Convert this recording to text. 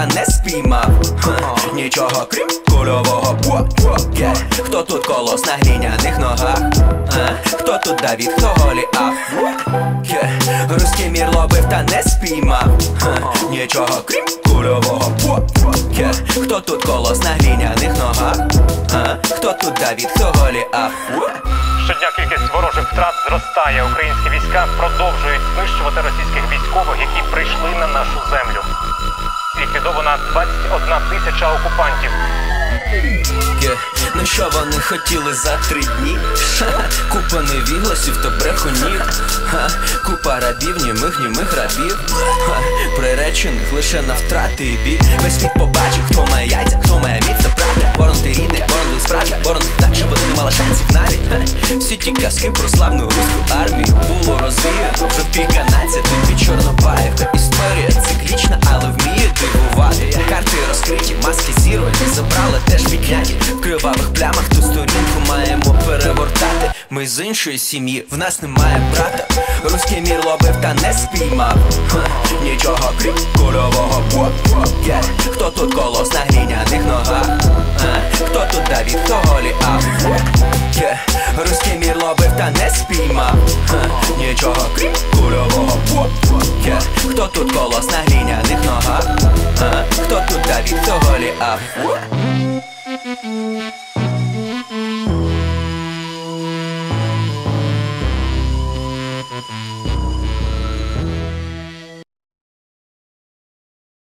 та не спіймав. Нічого крім кульового бо-бо-ге. Хто тут колос на глиняних ногах? Хто тут Давід, хто Голіаф? Руський мір ловив та не спіймав. Нічого крім кульового бо-бо-ге. Хто тут колос на глиняних ногах? Хто тут Давід, хто Голіаф? Щодня кількість ворожих втрат зростає. Українські війська продовжують знищувати російських військових, які прийшли на нашу землю. Ліквідовано 21 тисяча окупантів. Ну що вони хотіли за 3 дні? Купа невігласів та брехунів. Купа рабів, німих рабів. Приречених лише на втрати і бій. Весь світ побачив, хто має яйця, хто має міць, це правда. Ворон ти рідний, ворон він справжній, ворон так, щоб не мала шансів навіть. Всі ті казки про славну руську армію було розвіяно вже в пік 12, тобі Чорнобаївка. Історія циклічна, але вміє дивувати. Карти розкриті, маски зірвані, забрали теж підняті. В кривавих плямах ту сторінку маємо перевертати. Ми з іншої сім'ї, в нас немає брата. Руський мір ловив та не спіймав. Нічого крім кульового бо-бо-ге. Хто тут колос на глиняних ногах? Хто тут Давід, хто Голіаф? Руський мір ловив та не спіймав. Нічого крім кульового бо-бо-ге. Хто тут колос на глиняних ногах? Хто тут Давід, хто Голіаф?